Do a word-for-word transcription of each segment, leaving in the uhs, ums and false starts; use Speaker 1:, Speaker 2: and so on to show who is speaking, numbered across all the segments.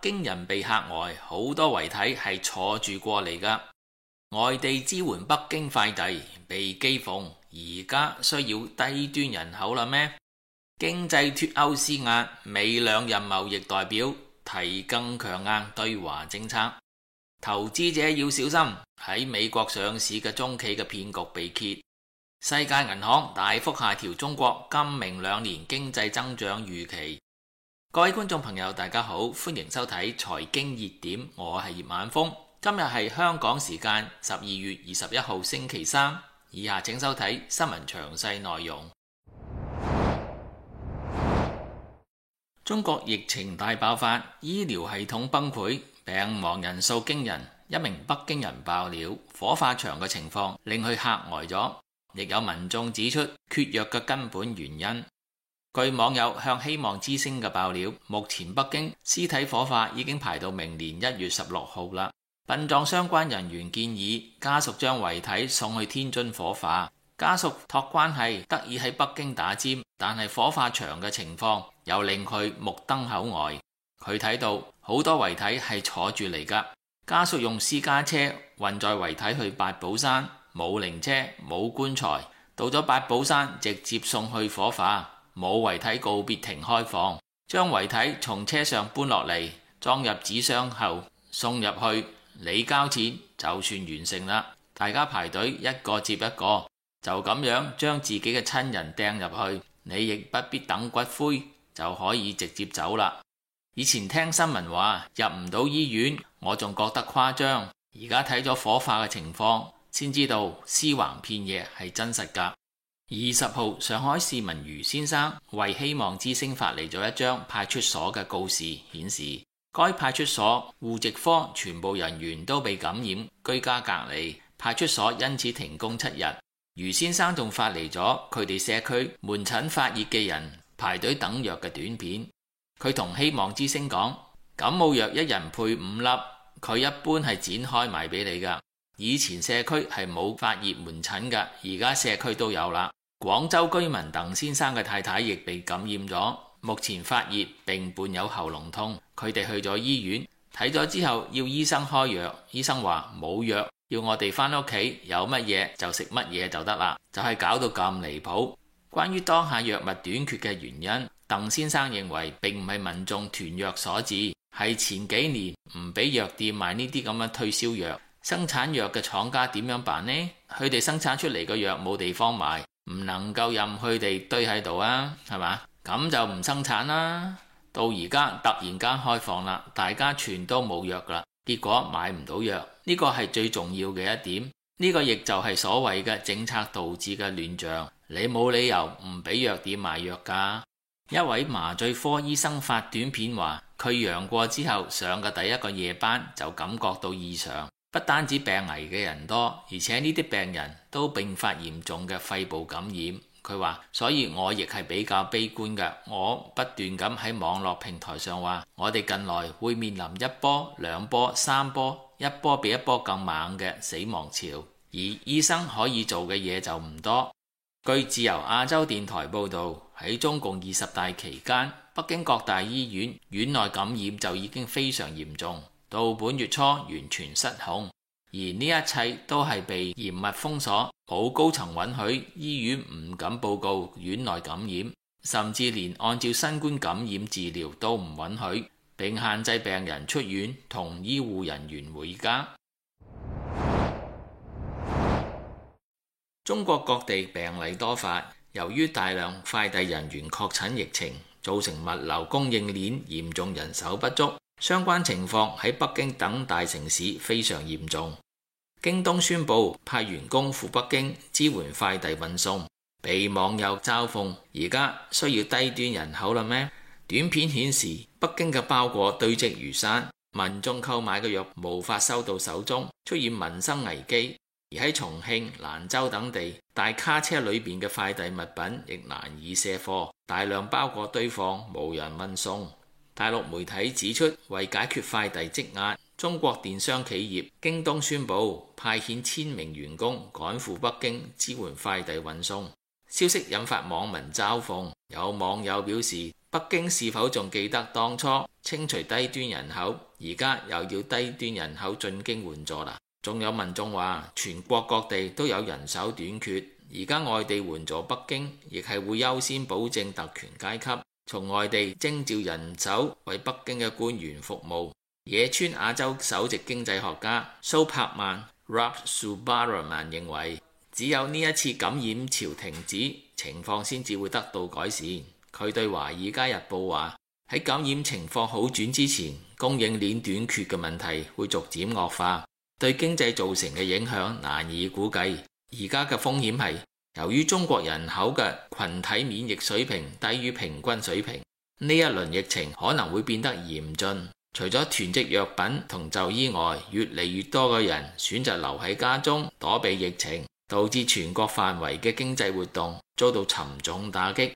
Speaker 1: 京人被嚇呆，好多遺體係坐住過嚟㗎。外地支援北京快遞被譏諷，而家需要低端人口啦咩？經濟脫歐施壓，美兩任貿易代表提更強硬對華政策。投資者要小心，喺美國上市嘅中企嘅騙局被揭。世界銀行大幅下調中國今明兩年經濟增長預期。各位觀眾朋友大家好，歡迎收睇財經熱點，我係葉晚風。今日係香港時間十二月二十一號星期三，以下請收睇新聞詳細內容。中國疫情大爆發，醫療系統崩潰，病亡人數驚人。一名北京人爆料，火化場嘅情況令佢嚇呆咗。亦有民眾指出缺藥嘅根本原因。據網友向希望之聲嘅爆料，目前北京屍體火化已經排到明年一月十六號啦。殯葬相關人員建議家屬將遺體送去天津火化。家屬託關係得以喺北京打尖，但係火化場嘅情況又令佢目瞪口呆。佢睇到好多遺體係坐住嚟㗎，家屬用私家車運載遺體去八寶山，冇靈車冇棺材，到咗八寶山直接送去火化，冇遺體告別亭開放，將遺體從車上搬落嚟，裝入紙箱後送入去，你交錢就算完成啦。大家排隊一個接一個，就咁樣將自己嘅親人掟入去，你亦不必等骨灰就可以直接走啦。以前聽新聞話入唔到醫院，我仲覺得誇張，而家睇咗火化嘅情況先知道屍橫遍野係真實㗎。二十號，上海市民余先生為希望之聲發嚟咗一張派出所嘅告示，顯示該派出所戶籍科全部人員都被感染，居家隔離，派出所因此停工七日。余先生仲發嚟咗佢哋社區門診發熱嘅人排隊等藥嘅短片。佢同希望之聲講，感冒藥一人配五粒，佢一般係展開賣俾你㗎。以前社區係冇發熱門診㗎，而家社區都有啦。廣州居民鄧先生嘅太太亦被感染咗，目前發熱並伴有喉嚨痛，佢哋去咗醫院睇咗之後要醫生開藥，醫生話冇藥，要我哋返屋企有乜嘢就食乜嘢就得啦，就係搞到咁離譜。關於當下藥物短缺嘅原因，鄧先生認為並唔係民眾囤藥所致，係前幾年唔俾藥店賣呢啲咁嘅退燒藥，生產藥嘅廠家點樣辦呢？佢哋生產出嚟嘅藥冇地方賣，唔能夠任佢哋堆喺度啊，係嘛？咁就唔生產啦。到而家突然間開放啦，大家全都冇藥啦，結果買唔到藥，呢個係最重要嘅一點。呢個亦就係所謂嘅政策導致嘅亂象，你冇理由唔俾藥店賣藥㗎。一位麻醉科醫生發短片話，佢陽過之後上嘅第一個夜班就感覺到異常，不單止病危嘅人多，而且呢啲病人都並發嚴重嘅肺部感染。佢話，所以我亦係比較悲觀嘅。我不斷咁喺網絡平台上話，我哋近來會面臨一波、兩波、三波，一波比一波更猛嘅死亡潮，而醫生可以做嘅嘢就唔多。據自由亞洲電台報導，喺中共二十大期間，北京各大醫院院內感染就已經非常嚴重，到本月初完全失控。而呢一切都係被嚴密封鎖，冇高層允許，醫院唔敢報告院內感染，甚至連按照新冠感染治療都唔允許，並限制病人出院同醫護人員回家。中國各地病例多發，由於大量快遞人員確診疫情，造成物流供應鏈嚴重人手不足。相關情況喺北京等大城市非常嚴重。京東宣布派員工赴北京支援快遞運送，被網友嘲諷，而家需要低端人口啦咩？短片顯示北京嘅包裹堆積如山，民眾購買嘅藥無法收到手中，出現民生危機。而喺重慶、蘭州等地，大卡車裏邊嘅快遞物品亦難以卸貨，大量包裹堆放，無人運送。大陸媒體指出，為解決快遞積壓，中國電商企業京東宣布派遣千名員工趕赴北京支援快遞運送。消息引發網民嘲諷，有網友表示北京是否仲記得當初清除低端人口，而家又要低端人口進京援助啦？仲有民眾話，全國各地都有人手短缺，而家外地援助北京，亦係會優先保證特權階級，從外地徵召人手為北京嘅官員服務。野村亞洲首席經濟學家蘇柏曼 Ralph Subaraman 認為，只有呢一次感染潮停止，情況先至會得到改善。佢對《華爾街日報》話，喺感染情況好轉之前，供應鏈短缺嘅問題會逐漸惡化，對經濟造成嘅影響難以估計。而家嘅風險係由於中國人口嘅群體免疫水平低於平均水平，呢一輪疫情可能會變得嚴峻。除咗囤積藥品同就醫外，越嚟越多嘅人選擇留喺家中躲避疫情，導致全國範圍嘅經濟活動遭到沉重打擊。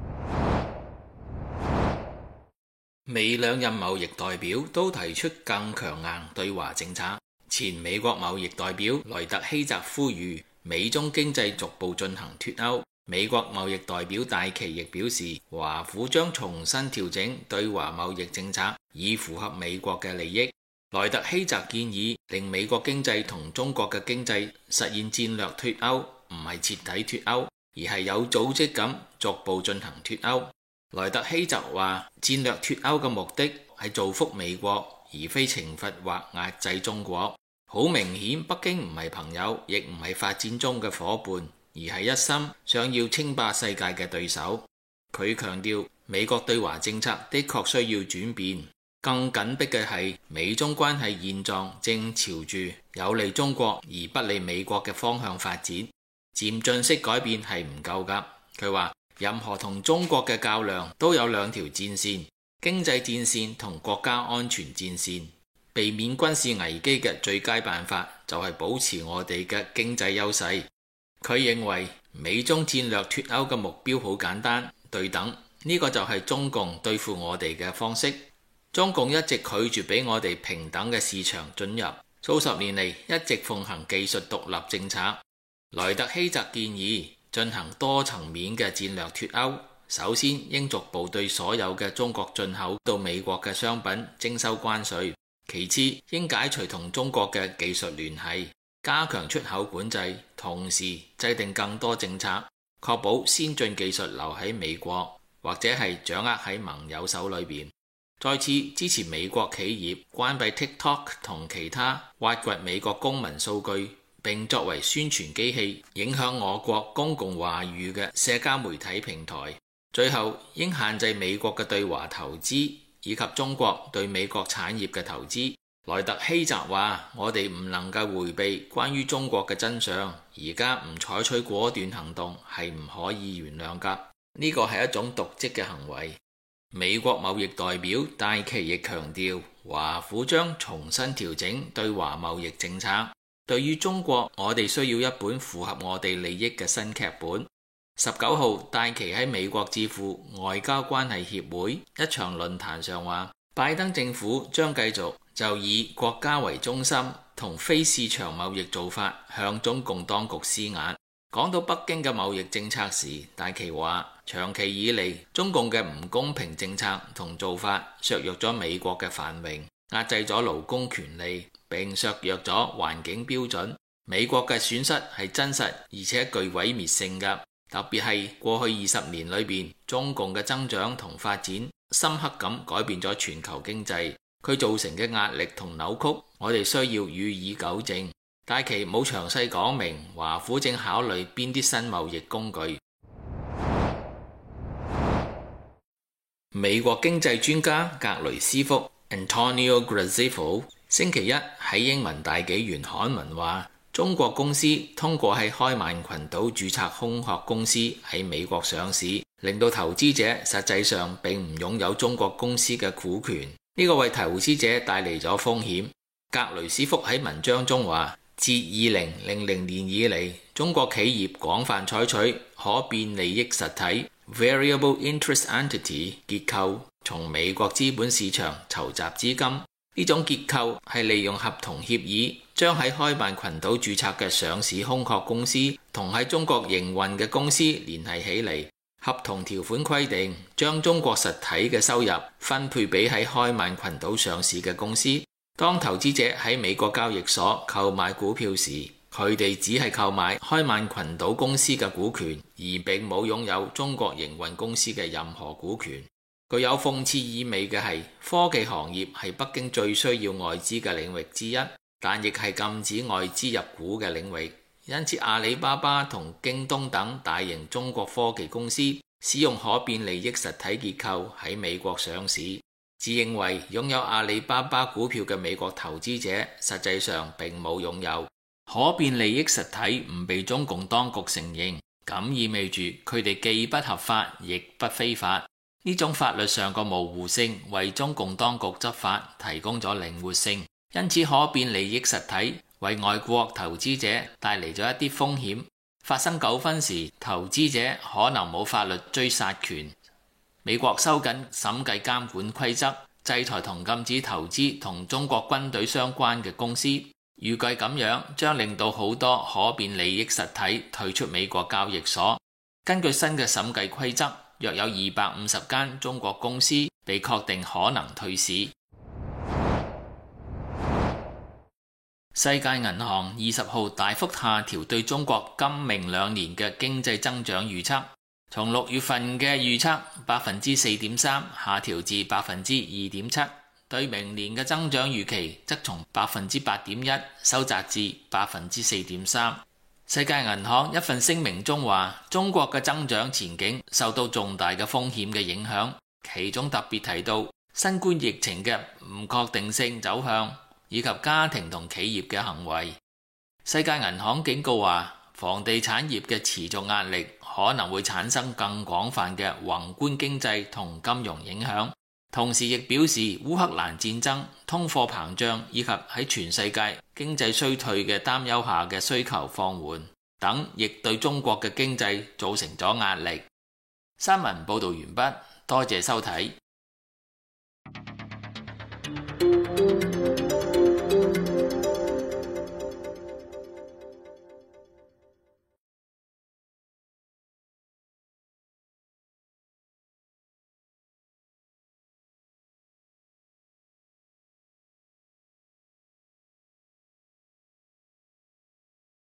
Speaker 1: 美兩任貿易代表都提出更強硬對華政策。前美國貿易代表萊特希澤呼籲美中經濟逐步進行脫鈎。美國貿易代表戴琪亦表示，華府將重新調整對華貿易政策，以符合美國嘅利益。萊特希澤建議令美國經濟同中國嘅經濟實現戰略脫鈎，唔係徹底脫鈎，而係有組織咁逐步進行脫鈎。萊特希澤話，戰略脫鈎嘅目的係造福美國，而非懲罰或壓制中國。好明顯，北京唔係朋友，亦唔係發展中嘅伙伴，而係一心想要稱霸世界嘅對手。佢強調，美國對華政策的確需要轉變，更緊迫嘅係美中關係現狀正朝住有利中國而不利美國嘅方向發展。漸進式改變係唔夠㗎。佢話，任何同中國嘅較量都有兩條戰線，經濟戰線同國家安全戰線。避免軍事危機嘅最佳辦法就係保持我哋嘅經濟優勢。佢認為美中戰略脫鈎嘅目標好簡單，對等，呢個就係中共對付我哋嘅方式。中共一直拒絕俾我哋平等嘅市場進入，數十年嚟一直奉行技術獨立政策。萊特希澤建議進行多層面嘅戰略脫鈎，首先應逐步對所有嘅中國進口到美國嘅商品徵收關稅，其次應解除同中國嘅技術聯繫，加強出口管制，同時制定更多政策，確保先進技術留喺美國，或者係掌握喺盟友手裏邊。再次支持美國企業關閉 TikTok 同其他挖掘美國公民數據並作為宣傳機器影響我國公共話語嘅社交媒體平台。最後應限制美國嘅對華投資以及中國對美國產業嘅投資。萊特希澤話，我哋唔能夠迴避關於中國嘅真相，而家唔採取果斷行動係唔可以原諒㗎，呢個係一種瀆職嘅行為。美國貿易代表戴琪亦強調，華府將重新調整對華貿易政策。對於中國，我哋需要一本符合我哋利益嘅新劇本。十九號，戴琪喺美國智庫外交關係協會一場論壇上話，拜登政府將繼續就以國家為中心同非市場貿易做法向中共當局施壓。講到北京嘅貿易政策時，戴琪話，長期以嚟中共嘅唔公平政策同做法削弱咗美國嘅繁榮，壓制咗勞工權利，並削弱咗環境標準。美國嘅損失係真實而且具毀滅性㗎，特別係過去二十年裏邊，中共嘅增長同發展深刻咁改變咗全球經濟，佢造成嘅壓力同扭曲，我哋需要予以糾正。戴琪冇詳細講明華府正考慮邊啲新貿易工具。美國經濟專家格雷斯福 Antonio Gracefo 星期一喺英文大紀元刊文話，中國公司通過喺開曼群島註冊空殼公司喺美國上市，令到投資者實際上並唔擁有中國公司嘅股權，呢個為投資者帶嚟咗風險。格雷斯福喺文章中話，自二零零零年以嚟，中國企業廣泛採取可變利益實體 Variable Interest Entity 結構，從美國資本市場籌集資金。呢種結構係利用合同協議，將喺開曼群島註冊嘅上市空殼公司同喺中國營運嘅公司聯繫起嚟， 合同條款規定，將中國實體嘅收入分配俾喺開曼群島上市嘅公司。當投資者喺美國交易所購買股票時，佢哋只係購買開曼群島公司嘅股權，而並冇擁有中國營運公司嘅任何股權。具有諷刺意味嘅係，科技行業係北京最需要外資嘅領域之一，但亦係禁止外資入股嘅領域。因此，阿里巴巴同京東等大型中國科技公司使用可變利益實體結構喺美國上市。自認為擁有阿里巴巴股票嘅美國投資者，實際上並冇擁有可變利益實體，唔被中共當局承認，咁意味住佢哋既不合法，亦不非法。呢種法律上個模糊性，為中共當局執法提供咗靈活性。因此，可變利益實體為外國投資者帶嚟咗一啲風險。發生糾紛時，投資者可能冇法律追殺權。美國收緊審計監管規則，制裁同禁止投資同中國軍隊相關嘅公司。預計咁樣將令到好多可變利益實體退出美國交易所。根據新嘅審計規則，約有二百五十間中國公司被確定可能退市。世界銀行二十號大幅下調對中國今明兩年嘅經濟增長預測，從六月份嘅預測百分之四點三下調至百分之二點七，對明年嘅增長預期則從百分之八點一收窄至百分之四點三。世界銀行一份聲明中話，中國嘅增長前景受到重大嘅風險嘅影響，其中特別提到新冠疫情嘅唔確定性走向，以及家庭同企業嘅行為。世界銀行警告話，房地產業嘅持續壓力可能會產生更廣泛嘅宏觀經濟同金融影響，同時亦表示烏克蘭戰爭、通貨膨脹以及喺全世界經濟衰退嘅擔憂下嘅需求放緩等，亦對中國嘅經濟造成咗壓力。新聞報導完畢，多謝收睇。